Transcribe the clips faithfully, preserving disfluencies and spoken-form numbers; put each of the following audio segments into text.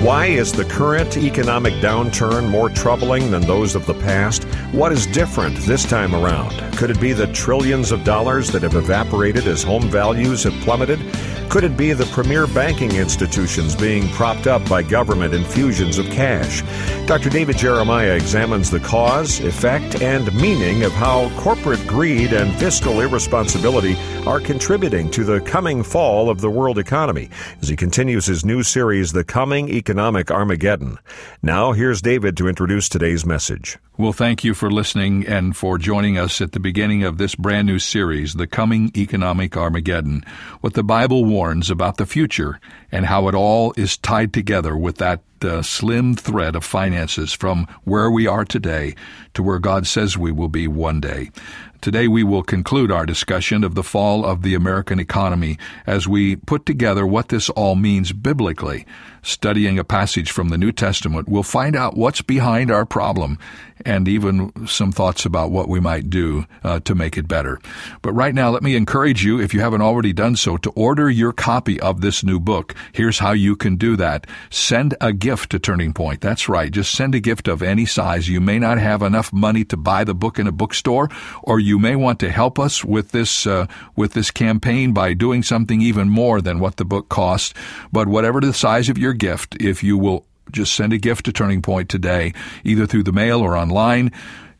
Why is the current economic downturn more troubling than those of the past? What is different this time around? Could it be the trillions of dollars that have evaporated as home values have plummeted? Could it be the premier banking institutions being propped up by government infusions of cash? Doctor David Jeremiah examines the cause, effect, and meaning of how corporate greed and fiscal irresponsibility are contributing to the coming fall of the world economy as he continues his new series, The Coming Economic Armageddon. Now, here's David to introduce today's message. Well, thank you for listening and for joining us at the beginning of this brand new series, The Coming Economic Armageddon, what the Bible warns about the future and how it all is tied together with that uh, slim thread of finances from where we are today to where God says we will be one day. Today we will conclude our discussion of the fall of the American economy as we put together what this all means biblically. Studying a passage from the New Testament, we'll find out what's behind our problem and even some thoughts about what we might do uh, to make it better. But right now, let me encourage you, if you haven't already done so, to order your copy of this new book. Here's how you can do that. Send a gift to Turning Point. That's right. Just send a gift of any size. You may not have enough money to buy the book in a bookstore, or you may want to help us with this uh, with this campaign by doing something even more than what the book costs. But whatever the size of your gift, if you will just send a gift to Turning Point today, either through the mail or online,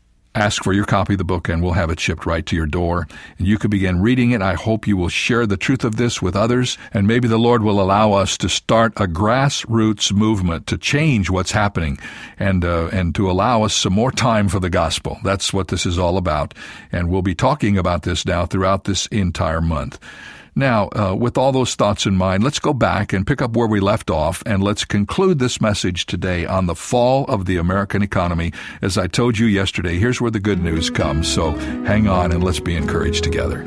ask for your copy of the book and we'll have it shipped right to your door. And you can begin reading it. I hope you will share the truth of this with others, and maybe the Lord will allow us to start a grassroots movement to change what's happening and uh, and to allow us some more time for the gospel. That's what this is all about. And we'll be talking about this now throughout this entire month. Now, uh, with all those thoughts in mind, let's go back and pick up where we left off, and let's conclude this message today on the fall of the American economy. As I told you yesterday, here's where the good news comes, so hang on and let's be encouraged together.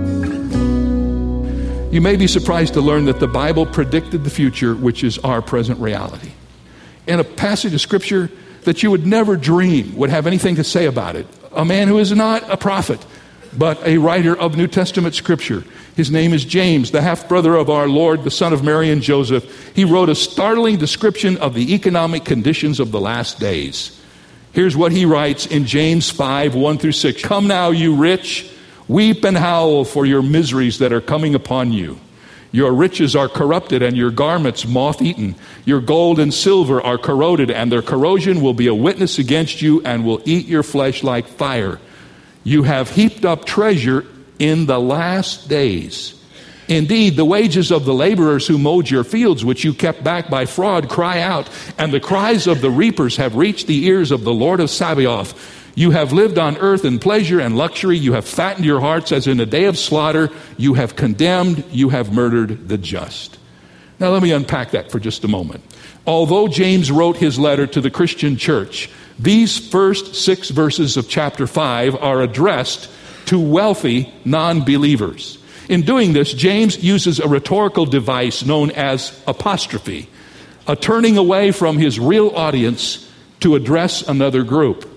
You may be surprised to learn that the Bible predicted the future, which is our present reality. In a passage of Scripture that you would never dream would have anything to say about it. A man who is not a prophet, but a writer of New Testament Scripture. His name is James, the half-brother of our Lord, the son of Mary and Joseph. He wrote a startling description of the economic conditions of the last days. Here's what he writes in James five, one through six. Come now, you rich, weep and howl for your miseries that are coming upon you. Your riches are corrupted and your garments moth-eaten. Your gold and silver are corroded, and their corrosion will be a witness against you and will eat your flesh like fire. You have heaped up treasure in the last days. Indeed, the wages of the laborers who mowed your fields, which you kept back by fraud, cry out, and the cries of the reapers have reached the ears of the Lord of Sabaoth. You have lived on earth in pleasure and luxury. You have fattened your hearts as in a day of slaughter. You have condemned, you have murdered the just. Now let me unpack that for just a moment. Although James wrote his letter to the Christian church, these first six verses of chapter five are addressed to wealthy non-believers. In doing this, James uses a rhetorical device known as apostrophe, a turning away from his real audience to address another group.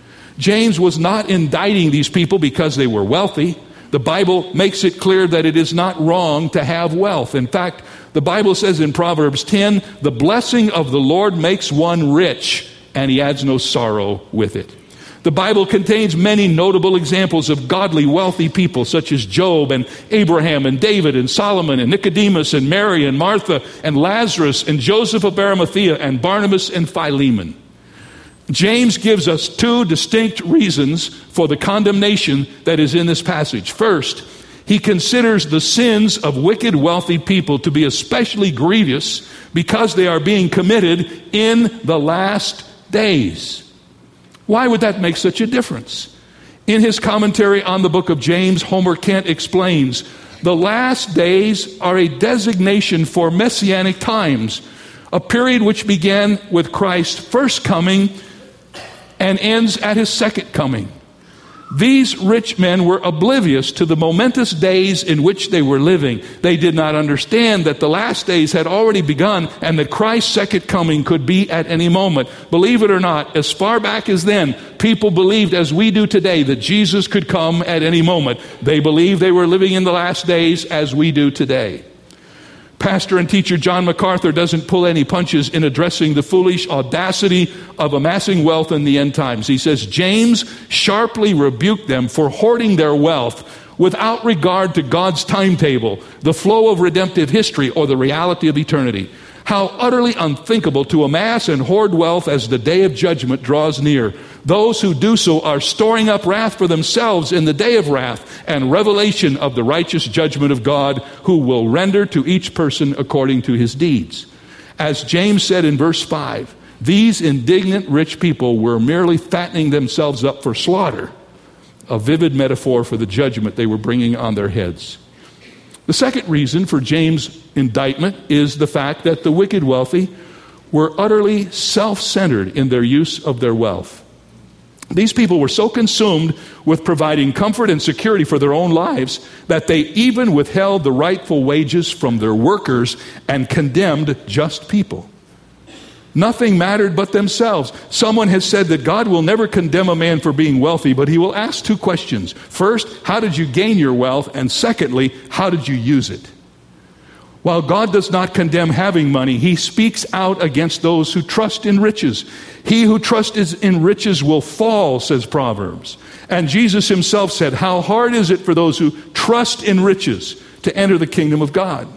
James was not indicting these people because they were wealthy. The Bible makes it clear that it is not wrong to have wealth. In fact, the Bible says in Proverbs ten, the blessing of the Lord makes one rich, and he adds no sorrow with it. The Bible contains many notable examples of godly, wealthy people such as Job and Abraham and David and Solomon and Nicodemus and Mary and Martha and Lazarus and Joseph of Arimathea and Barnabas and Philemon. James gives us two distinct reasons for the condemnation that is in this passage. First, he considers the sins of wicked, wealthy people to be especially grievous because they are being committed in the last days. Why would that make such a difference? In his commentary on the book of James, Homer Kent explains, the last days are a designation for messianic times, a period which began with Christ's first coming and ends at his second coming. These rich men were oblivious to the momentous days in which they were living. They did not understand that the last days had already begun and that Christ's second coming could be at any moment. Believe it or not, as far back as then, people believed, as we do today, that Jesus could come at any moment. They believed they were living in the last days as we do today. Pastor and teacher John MacArthur doesn't pull any punches in addressing the foolish audacity of amassing wealth in the end times. He says, James sharply rebuked them for hoarding their wealth without regard to God's timetable, the flow of redemptive history, or the reality of eternity. How utterly unthinkable to amass and hoard wealth as the day of judgment draws near. Those who do so are storing up wrath for themselves in the day of wrath and revelation of the righteous judgment of God, who will render to each person according to his deeds. As James said in verse five, these indignant rich people were merely fattening themselves up for slaughter, a vivid metaphor for the judgment they were bringing on their heads. The second reason for James' indictment is the fact that the wicked wealthy were utterly self-centered in their use of their wealth. These people were so consumed with providing comfort and security for their own lives that they even withheld the rightful wages from their workers and condemned just people. Nothing mattered but themselves. Someone has said that God will never condemn a man for being wealthy, but he will ask two questions. First, how did you gain your wealth? And secondly, how did you use it? While God does not condemn having money, he speaks out against those who trust in riches. He who trusts in riches will fall, says Proverbs. And Jesus himself said, how hard is it for those who trust in riches to enter the kingdom of God?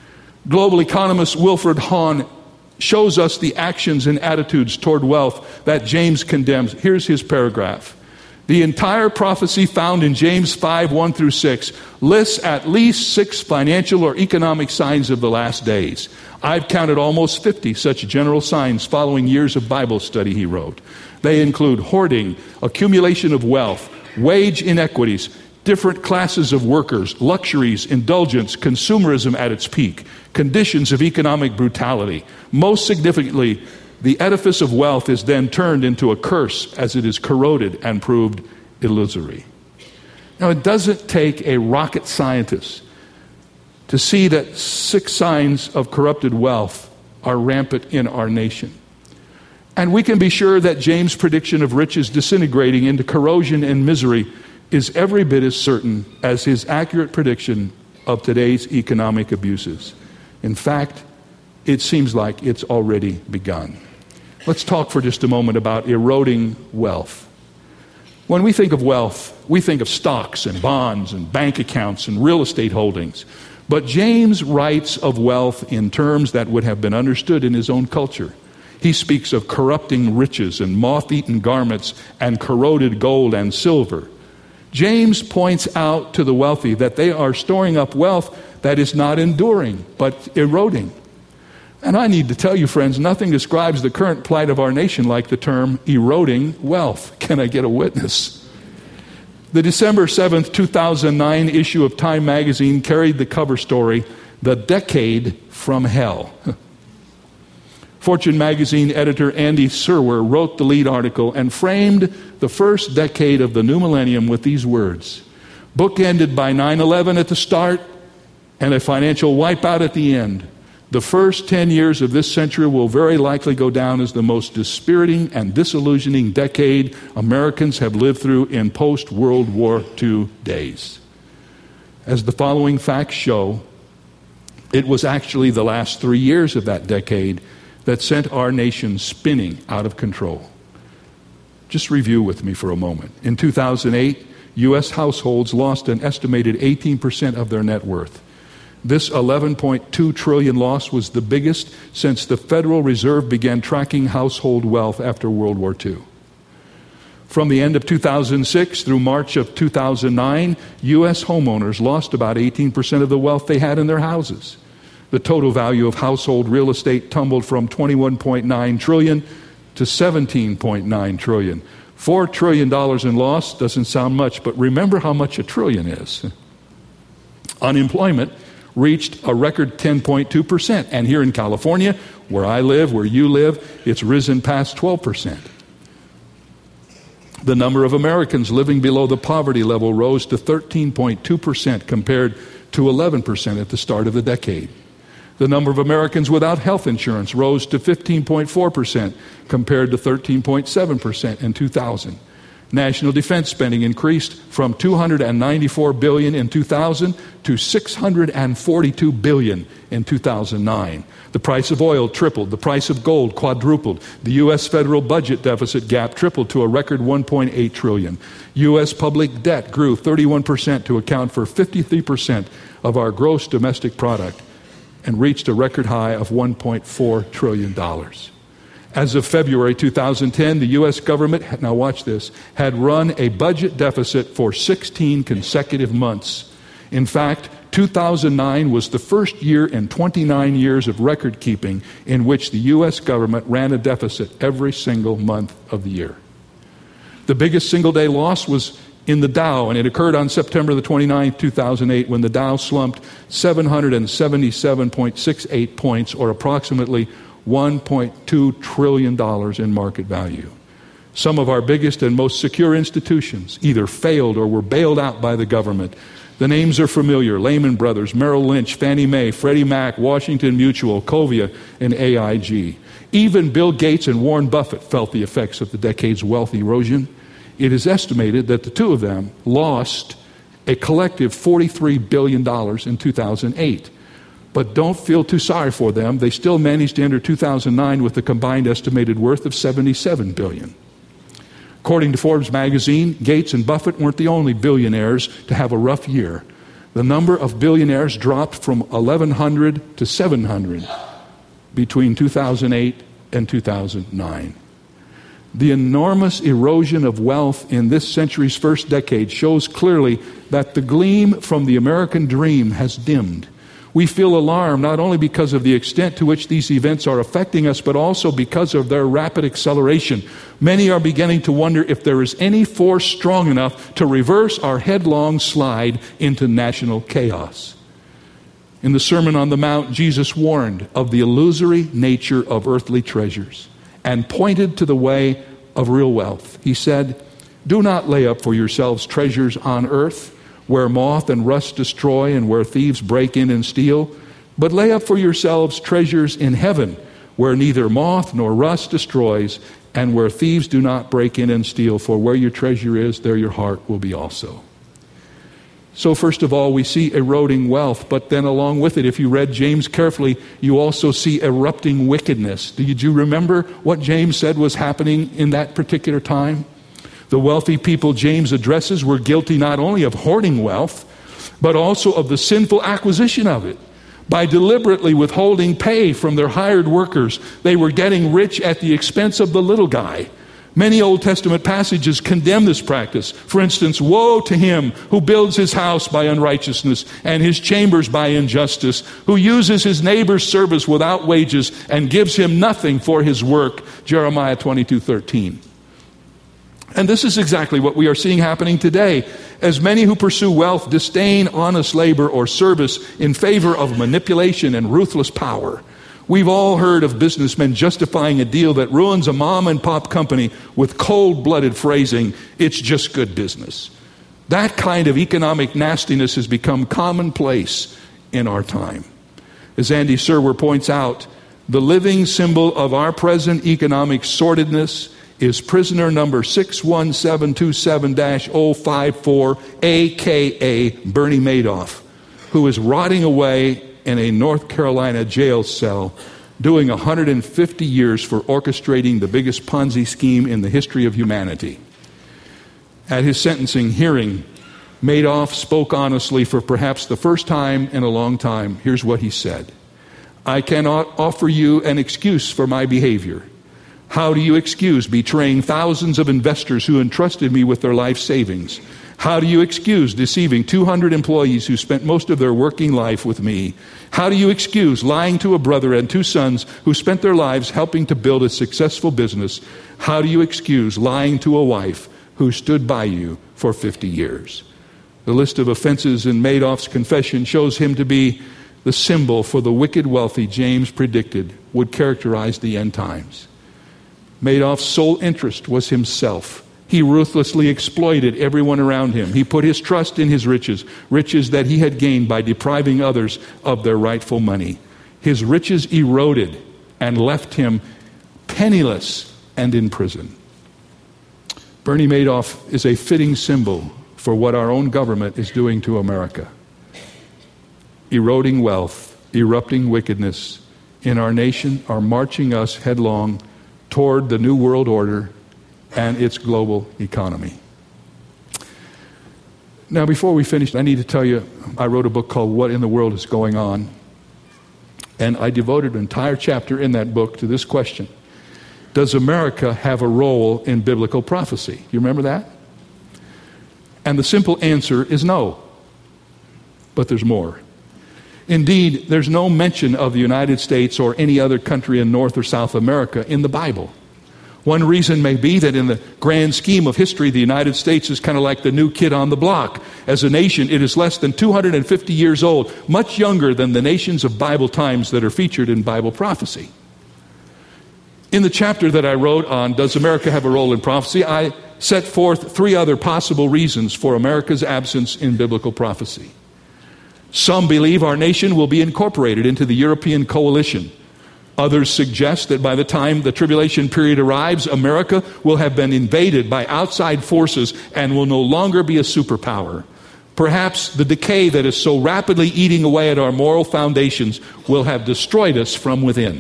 Global economist Wilfred Hahn shows us the actions and attitudes toward wealth that James condemns. Here's his paragraph. The entire prophecy found in James five, one through six lists at least six financial or economic signs of the last days. I've counted almost fifty such general signs following years of Bible study, he wrote. They include hoarding, accumulation of wealth, wage inequities, different classes of workers, luxuries, indulgence, consumerism at its peak, conditions of economic brutality. Most significantly, the edifice of wealth is then turned into a curse as it is corroded and proved illusory. Now, it doesn't take a rocket scientist to see that six signs of corrupted wealth are rampant in our nation. And we can be sure that James' prediction of riches disintegrating into corrosion and misery is every bit as certain as his accurate prediction of today's economic abuses. In fact, it seems like it's already begun. Let's talk for just a moment about eroding wealth. When we think of wealth, we think of stocks and bonds and bank accounts and real estate holdings. But James writes of wealth in terms that would have been understood in his own culture. He speaks of corrupting riches and moth-eaten garments and corroded gold and silver. James points out to the wealthy that they are storing up wealth that is not enduring, but eroding. And I need to tell you, friends, nothing describes the current plight of our nation like the term eroding wealth. Can I get a witness? The December seventh, two thousand nine issue of Time magazine carried the cover story, The Decade from Hell. Fortune magazine editor Andy Serwer wrote the lead article and framed the first decade of the new millennium with these words: bookended by nine eleven at the start and a financial wipeout at the end, the first ten years of this century will very likely go down as the most dispiriting and disillusioning decade Americans have lived through in post-World War Two days. As the following facts show, it was actually the last three years of that decade that sent our nation spinning out of control. Just review with me for a moment. In two thousand eight, U S households lost an estimated eighteen percent of their net worth. This eleven point two trillion dollars loss was the biggest since the Federal Reserve began tracking household wealth after World War Two. From the end of two thousand six through March of two thousand nine, U S homeowners lost about eighteen percent of the wealth they had in their houses. The total value of household real estate tumbled from twenty-one point nine trillion dollars to seventeen point nine trillion dollars. four trillion dollars in loss doesn't sound much, but remember how much a trillion is. Unemployment reached a record ten point two percent. And here in California, where I live, where you live, it's risen past twelve percent. The number of Americans living below the poverty level rose to thirteen point two percent compared to eleven percent at the start of the decade. The number of Americans without health insurance rose to fifteen point four percent compared to thirteen point seven percent in two thousand. National defense spending increased from two hundred ninety-four billion dollars in two thousand to six hundred forty-two billion dollars in two thousand nine. The price of oil tripled. The price of gold quadrupled. The U S federal budget deficit gap tripled to a record one point eight trillion dollars. U S public debt grew thirty-one percent to account for fifty-three percent of our gross domestic product and reached a record high of one point four trillion dollars. As of February two thousand ten, the U S government, now watch this, had run a budget deficit for sixteen consecutive months. In fact, two thousand nine was the first year in twenty-nine years of record keeping in which the U S government ran a deficit every single month of the year. The biggest single-day loss was in the Dow, and it occurred on September the twenty-ninth, two thousand eight, when the Dow slumped seven hundred seventy-seven point six eight points, or approximately one point two trillion dollars in market value. Some of our biggest and most secure institutions either failed or were bailed out by the government. The names are familiar: Lehman Brothers, Merrill Lynch, Fannie Mae, Freddie Mac, Washington Mutual, Covia, and A I G. Even Bill Gates and Warren Buffett felt the effects of the decade's wealth erosion. It is estimated that the two of them lost a collective forty-three billion dollars in two thousand eight. But don't feel too sorry for them. They still managed to enter two thousand nine with a combined estimated worth of seventy-seven billion dollars. According to Forbes magazine, Gates and Buffett weren't the only billionaires to have a rough year. The number of billionaires dropped from eleven hundred to seven hundred between two thousand eight and two thousand nine. The enormous erosion of wealth in this century's first decade shows clearly that the gleam from the American dream has dimmed. We feel alarmed not only because of the extent to which these events are affecting us, but also because of their rapid acceleration. Many are beginning to wonder if there is any force strong enough to reverse our headlong slide into national chaos. In the Sermon on the Mount, Jesus warned of the illusory nature of earthly treasures and pointed to the way of real wealth. He said, "Do not lay up for yourselves treasures on earth, where moth and rust destroy and where thieves break in and steal, but lay up for yourselves treasures in heaven, where neither moth nor rust destroys and where thieves do not break in and steal. For where your treasure is, there your heart will be also." So first of all, we see eroding wealth, but then along with it, if you read James carefully, you also see erupting wickedness. Did you remember what James said was happening in that particular time? The wealthy people James addresses were guilty not only of hoarding wealth, but also of the sinful acquisition of it. By deliberately withholding pay from their hired workers, they were getting rich at the expense of the little guy. Many Old Testament passages condemn this practice. For instance, woe to him who builds his house by unrighteousness and his chambers by injustice, who uses his neighbor's service without wages and gives him nothing for his work. Jeremiah twenty-two thirteen. And this is exactly what we are seeing happening today, as many who pursue wealth disdain honest labor or service in favor of manipulation and ruthless power. We've all heard of businessmen justifying a deal that ruins a mom and pop company with cold-blooded phrasing, "It's just good business." That kind of economic nastiness has become commonplace in our time. As Andy Serwer points out, the living symbol of our present economic sordidness is prisoner number six one seven two seven dash zero five four, a k a. Bernie Madoff, who is rotting away in a North Carolina jail cell, doing one hundred fifty years for orchestrating the biggest Ponzi scheme in the history of humanity. At his sentencing hearing, Madoff spoke honestly for perhaps the first time in a long time. Here's what he said: "I cannot offer you an excuse for my behavior. How do you excuse betraying thousands of investors who entrusted me with their life savings? How do you excuse deceiving two hundred employees who spent most of their working life with me? How do you excuse lying to a brother and two sons who spent their lives helping to build a successful business? How do you excuse lying to a wife who stood by you for fifty years? The list of offenses in Madoff's confession shows him to be the symbol for the wicked wealthy James predicted would characterize the end times. Madoff's sole interest was himself. He ruthlessly exploited everyone around him. He put his trust in his riches, riches that he had gained by depriving others of their rightful money. His riches eroded and left him penniless and in prison. Bernie Madoff is a fitting symbol for what our own government is doing to America. Eroding wealth, erupting wickedness in our nation are marching us headlong toward the New World Order and its global economy. Now, before we finish, I need to tell you, I wrote a book called What in the World is Going On? And I devoted an entire chapter in that book to this question. Does America have a role in biblical prophecy? You remember that? And the simple answer is no. But there's more. Indeed, there's no mention of the United States or any other country in North or South America in the Bible. One reason may be that in the grand scheme of history, the United States is kind of like the new kid on the block. As a nation, it is less than two hundred fifty years old, much younger than the nations of Bible times that are featured in Bible prophecy. In the chapter that I wrote on Does America Have a Role in Prophecy, I set forth three other possible reasons for America's absence in biblical prophecy. Some believe our nation will be incorporated into the European coalition. Others suggest that by the time the tribulation period arrives, America will have been invaded by outside forces and will no longer be a superpower. Perhaps the decay that is so rapidly eating away at our moral foundations will have destroyed us from within.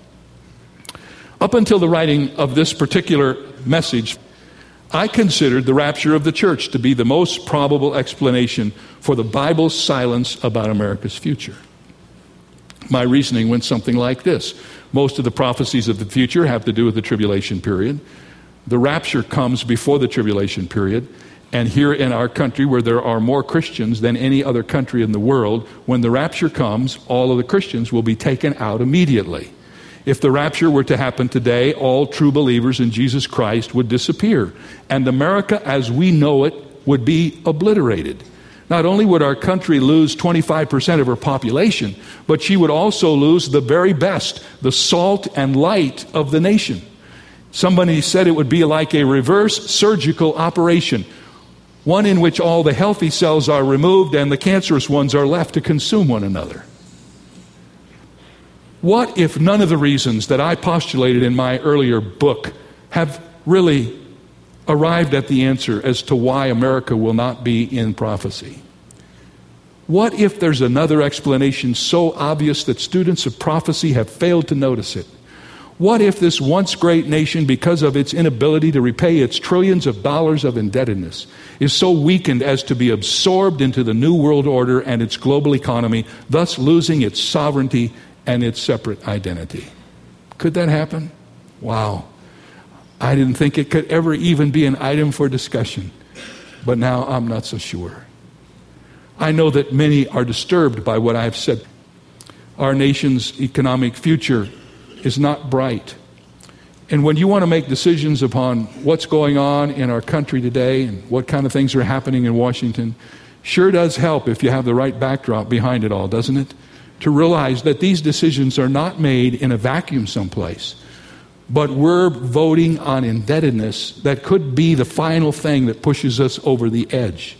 Up until the writing of this particular message, I considered the rapture of the church to be the most probable explanation for the Bible's silence about America's future. My reasoning went something like this. Most of the prophecies of the future have to do with the tribulation period. The rapture comes before the tribulation period. And here in our country, where there are more Christians than any other country in the world, when the rapture comes, all of the Christians will be taken out immediately. If the rapture were to happen today, all true believers in Jesus Christ would disappear. And America as we know it would be obliterated. Not only would our country lose twenty-five percent of her population, but she would also lose the very best, the salt and light of the nation. Somebody said it would be like a reverse surgical operation, one in which all the healthy cells are removed and the cancerous ones are left to consume one another. What if none of the reasons that I postulated in my earlier book have really arrived at the answer as to why America will not be in prophecy? What if there's another explanation so obvious that students of prophecy have failed to notice it? What if this once great nation, because of its inability to repay its trillions of dollars of indebtedness, is so weakened as to be absorbed into the New World Order and its global economy, thus losing its sovereignty and its separate identity? Could that happen? Wow. I didn't think it could ever even be an item for discussion, but now I'm not so sure. I know that many are disturbed by what I've said. Our nation's economic future is not bright. And when you want to make decisions upon what's going on in our country today and what kind of things are happening in Washington, sure does help if you have the right backdrop behind it all, doesn't it? To realize that these decisions are not made in a vacuum someplace. But we're voting on indebtedness that could be the final thing that pushes us over the edge.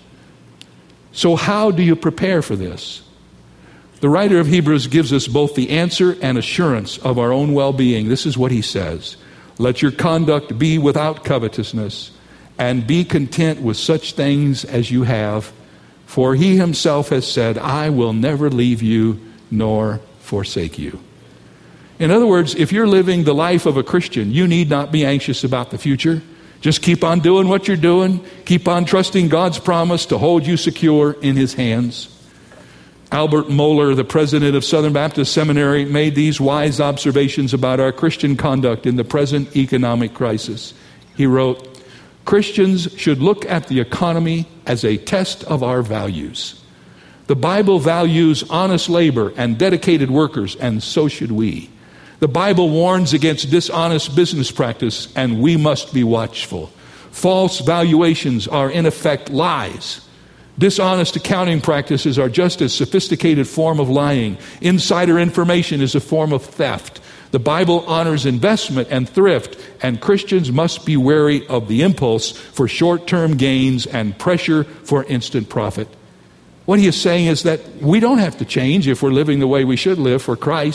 So how do you prepare for this? The writer of Hebrews gives us both the answer and assurance of our own well-being. This is what he says. Let your conduct be without covetousness, and be content with such things as you have. For he himself has said, I will never leave you nor forsake you. In other words, if you're living the life of a Christian, you need not be anxious about the future. Just keep on doing what you're doing. Keep on trusting God's promise to hold you secure in his hands. Albert Mohler, the president of Southern Baptist Seminary, made these wise observations about our Christian conduct in the present economic crisis. He wrote, Christians should look at the economy as a test of our values. The Bible values honest labor and dedicated workers, and so should we. The Bible warns against dishonest business practice, and we must be watchful. False valuations are in effect lies. Dishonest accounting practices are just a sophisticated form of lying. Insider information is a form of theft. The Bible honors investment and thrift, and Christians must be wary of the impulse for short-term gains and pressure for instant profit. What he is saying is that we don't have to change if we're living the way we should live for Christ.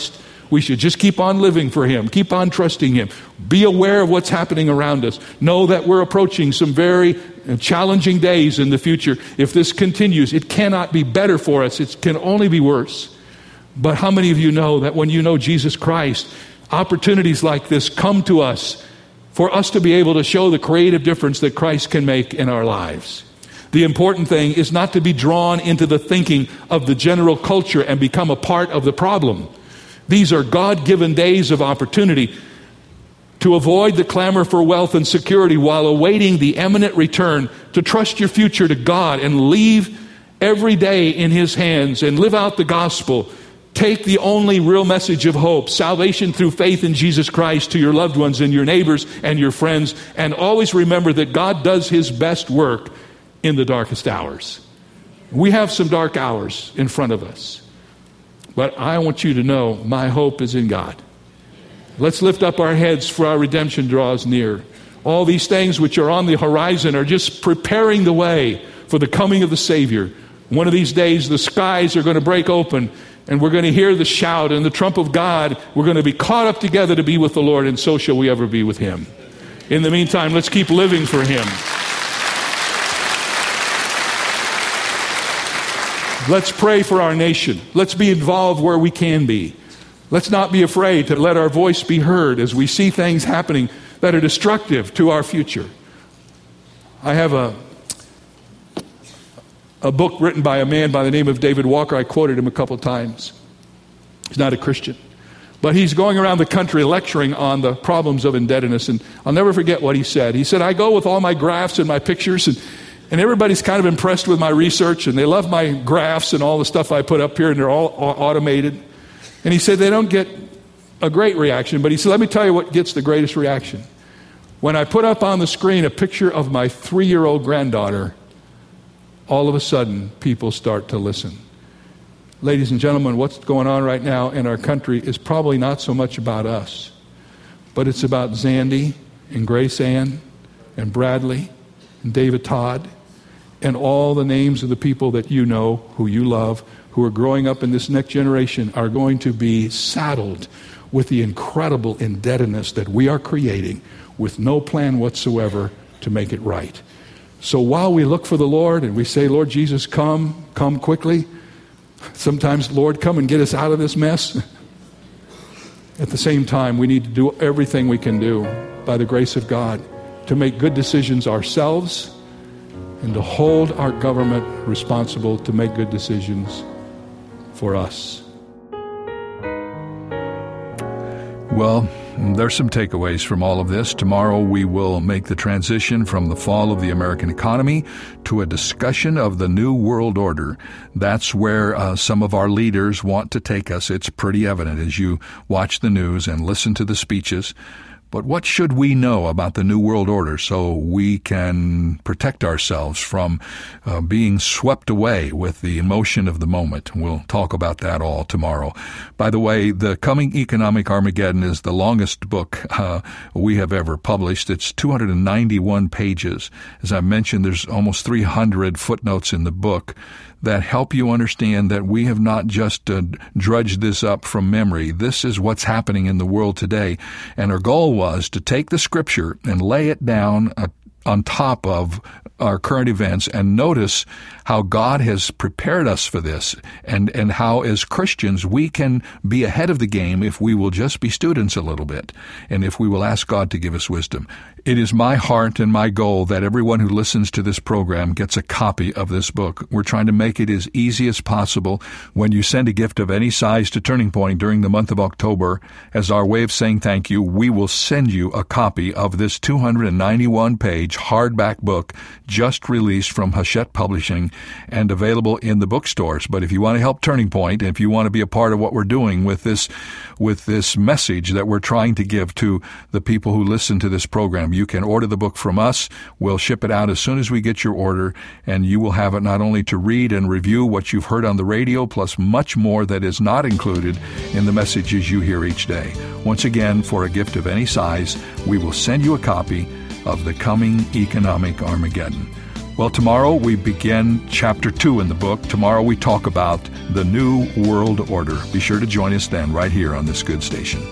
We should just keep on living for Him, keep on trusting Him. Be aware of what's happening around us. Know that we're approaching some very challenging days in the future. If this continues, it cannot be better for us. It can only be worse. But how many of you know that when you know Jesus Christ, opportunities like this come to us for us to be able to show the creative difference that Christ can make in our lives? The important thing is not to be drawn into the thinking of the general culture and become a part of the problem. These are God-given days of opportunity to avoid the clamor for wealth and security while awaiting the imminent return, to trust your future to God and leave every day in His hands and live out the gospel. Take the only real message of hope, salvation through faith in Jesus Christ, to your loved ones and your neighbors and your friends, and always remember that God does His best work in the darkest hours. We have some dark hours in front of us, but I want you to know my hope is in God. Let's lift up our heads, for our redemption draws near. All these things which are on the horizon are just preparing the way for the coming of the Savior. One of these days the skies are going to break open, and we're going to hear the shout and the trump of God. We're going to be caught up together to be with the Lord, and so shall we ever be with Him. In the meantime, let's keep living for Him. Let's pray for our nation. Let's be involved where we can be. Let's not be afraid to let our voice be heard as we see things happening that are destructive to our future. I have a, a book written by a man by the name of David Walker. I quoted him a couple of times. He's not a Christian, but he's going around the country lecturing on the problems of indebtedness, and I'll never forget what he said. He said, I go with all my graphs and my pictures, and And everybody's kind of impressed with my research, and they love my graphs and all the stuff I put up here, and they're all automated. And he said they don't get a great reaction, but he said, let me tell you what gets the greatest reaction. When I put up on the screen a picture of my three-year-old granddaughter, all of a sudden, people start to listen. Ladies and gentlemen, what's going on right now in our country is probably not so much about us, but it's about Zandy and Grace Ann and Bradley and David Todd, and all the names of the people that you know, who you love, who are growing up in this next generation, are going to be saddled with the incredible indebtedness that we are creating with no plan whatsoever to make it right. So while we look for the Lord and we say, Lord Jesus, come, come quickly, sometimes, Lord, come and get us out of this mess. At the same time, we need to do everything we can do by the grace of God to make good decisions ourselves and to hold our government responsible to make good decisions for us. Well, there's some takeaways from all of this. Tomorrow we will make the transition from the fall of the American economy to a discussion of the New World Order. That's where uh, some of our leaders want to take us. It's pretty evident as you watch the news and listen to the speeches. But what should we know about the New World Order so we can protect ourselves from uh, being swept away with the emotion of the moment? We'll talk about that all tomorrow. By the way, The Coming Economic Armageddon is the longest book uh, we have ever published. It's two hundred ninety-one pages. As I mentioned, there's almost three hundred footnotes in the book that help you understand that we have not just uh, drudged this up from memory. This is what's happening in the world today. And our goal was to take the Scripture and lay it down uh, on top of our current events and notice how God has prepared us for this, and, and how as Christians we can be ahead of the game if we will just be students a little bit, and if we will ask God to give us wisdom. It is my heart and my goal that everyone who listens to this program gets a copy of this book. We're trying to make it as easy as possible. When you send a gift of any size to Turning Point during the month of October, as our way of saying thank you, we will send you a copy of this two hundred ninety-one page hardback book just released from Hachette Publishing and available in the bookstores. But if you want to help Turning Point, and if you want to be a part of what we're doing with this, with this message that we're trying to give to the people who listen to this program, you can order the book from us. We'll ship it out as soon as we get your order, and you will have it not only to read and review what you've heard on the radio, plus much more that is not included in the messages you hear each day. Once again, for a gift of any size, we will send you a copy of The Coming Economic Armageddon. Well, tomorrow we begin chapter two in the book. Tomorrow we talk about the New World Order. Be sure to join us then right here on this good station.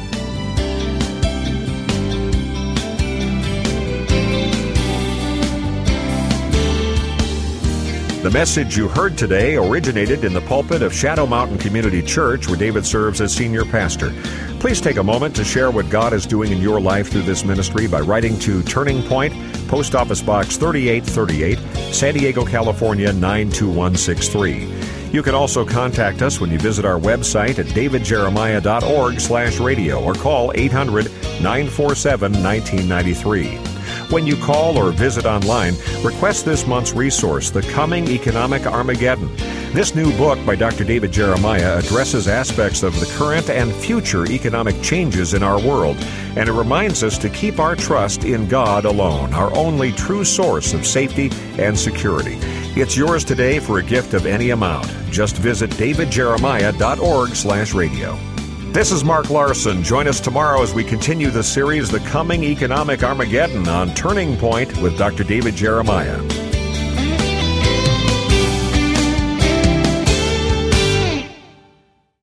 The message you heard today originated in the pulpit of Shadow Mountain Community Church, where David serves as senior pastor. Please take a moment to share what God is doing in your life through this ministry by writing to Turning Point, Post Office Box thirty-eight thirty-eight, San Diego, California nine two one six three. You can also contact us when you visit our website at david jeremiah dot org slash radio or call eight hundred, nine four seven, one nine nine three. When you call or visit online, request this month's resource, The Coming Economic Armageddon. This new book by Doctor David Jeremiah addresses aspects of the current and future economic changes in our world, and it reminds us to keep our trust in God alone, our only true source of safety and security. It's yours today for a gift of any amount. Just visit david jeremiah dot org slash radio. This is Mark Larson. Join us tomorrow as we continue the series, The Coming Economic Armageddon, on Turning Point with Doctor David Jeremiah.